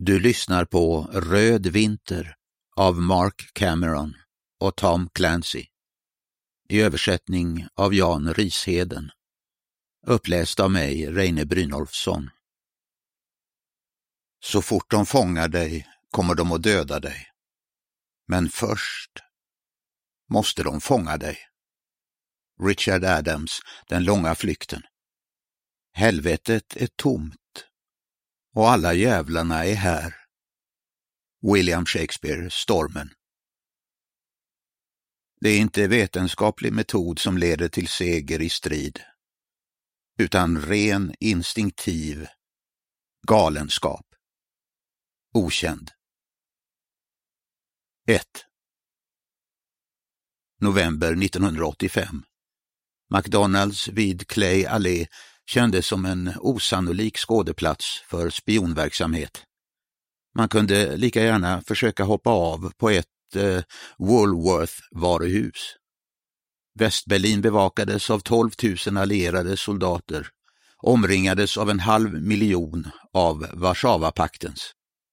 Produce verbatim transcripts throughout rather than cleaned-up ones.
Du lyssnar på Röd vinter av Mark Cameron och Tom Clancy. I översättning av Jan Risheden. Uppläst av mig, Reine Brynolfsson. Så fort de fångar dig kommer de att döda dig. Men först måste de fånga dig. Richard Adams, Den långa flykten. Helvetet är tomt och alla jävlarna är här. William Shakespeare, Stormen. Det är inte vetenskaplig metod som leder till seger i strid, utan ren instinktiv galenskap. Okänd. ett. November nittonhundraåttiofem. McDonalds vid Clay Alley kändes som en osannolik skådeplats för spionverksamhet. Man kunde lika gärna försöka hoppa av på ett eh, Woolworth-varuhus. Västberlin bevakades av tolv tusen allierade soldater, omringades av en halv miljon av Warszawapaktens.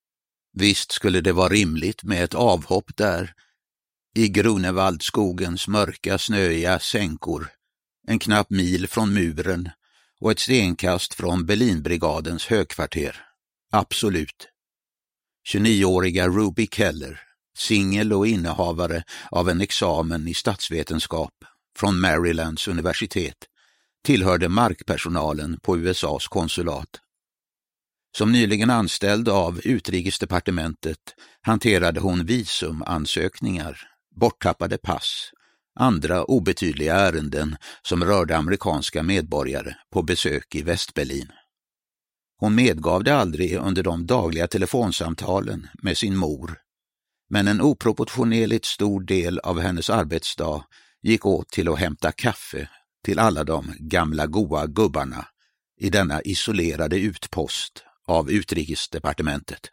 Visst skulle det vara rimligt med ett avhopp där, i Grunewaldskogens mörka snöiga sänkor, en knapp mil från muren och ett stenkast från Berlinbrigadens högkvarter. Absolut. tjugonioåriga Ruby Keller, singel och innehavare av en examen i statsvetenskap från Marylands universitet, tillhörde markpersonalen på U S A:s konsulat. Som nyligen anställd av utrikesdepartementet hanterade hon visumansökningar, borttappade pass, andra obetydliga ärenden som rörde amerikanska medborgare på besök i Västberlin. Hon medgav det aldrig under de dagliga telefonsamtalen med sin mor, men en oproportionerligt stor del av hennes arbetsdag gick åt till att hämta kaffe till alla de gamla goa gubbarna i denna isolerade utpost av utrikesdepartementet.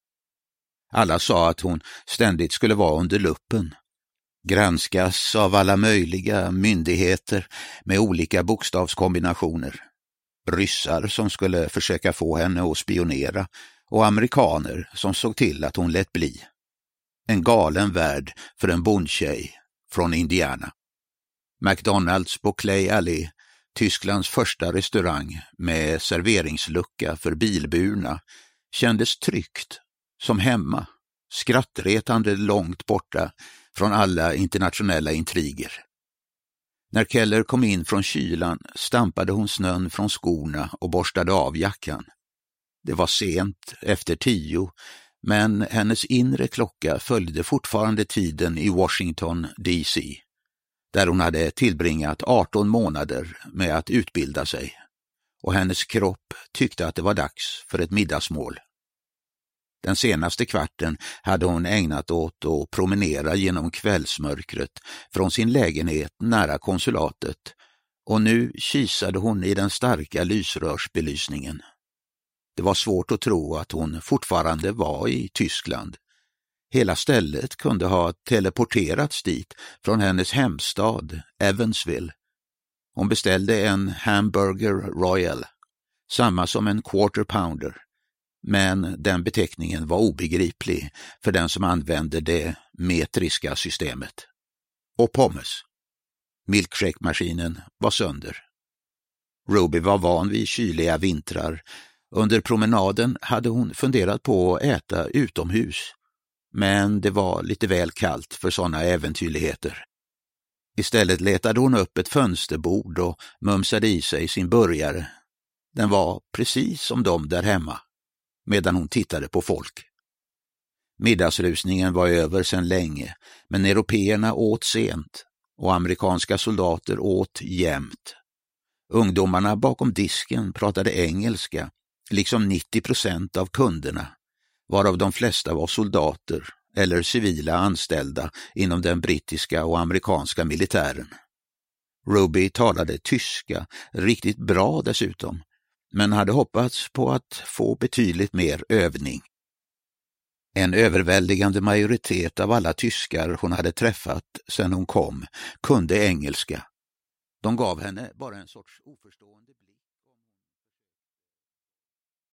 Alla sa att hon ständigt skulle vara under luppen, granskas av alla möjliga myndigheter med olika bokstavskombinationer. Ryssar som skulle försöka få henne att spionera och amerikaner som såg till att hon lät bli. En galen värld för en bondtjej från Indiana. McDonalds på Clay Alley, Tysklands första restaurang med serveringslucka för bilburna, kändes tryggt, som hemma, skrattretande långt borta från alla internationella intriger. När Keller kom in från kylan stampade hon snön från skorna och borstade av jackan. Det var sent, efter tio, men hennes inre klocka följde fortfarande tiden i Washington D C, där hon hade tillbringat arton månader med att utbilda sig, och hennes kropp tyckte att det var dags för ett middagsmål. Den senaste kvarten hade hon ägnat åt att promenera genom kvällsmörkret från sin lägenhet nära konsulatet, och nu kisade hon i den starka lysrörsbelysningen. Det var svårt att tro att hon fortfarande var i Tyskland. Hela stället kunde ha teleporterats dit från hennes hemstad, Evansville. Hon beställde en hamburger royal, samma som en quarter pounder. Men den beteckningen var obegriplig för den som använde det metriska systemet. Och pommes. Milkshake-maskinen var sönder. Ruby var van vid kyliga vintrar. Under promenaden hade hon funderat på att äta utomhus, men det var lite väl kallt för sådana äventyrligheter. Istället letade hon upp ett fönsterbord och mumsade i sig sin burgare. Den var precis som de där hemma, medan hon tittade på folk. Middagsrusningen var över sedan länge, men européerna åt sent och amerikanska soldater åt jämt. Ungdomarna bakom disken pratade engelska, liksom nittio procent av kunderna, varav de flesta var soldater eller civila anställda inom den brittiska och amerikanska militären. Ruby talade tyska, riktigt bra dessutom, men hade hoppats på att få betydligt mer övning. En överväldigande majoritet av alla tyskar hon hade träffat sedan hon kom kunde engelska. De gav henne bara en sorts oförstående blick.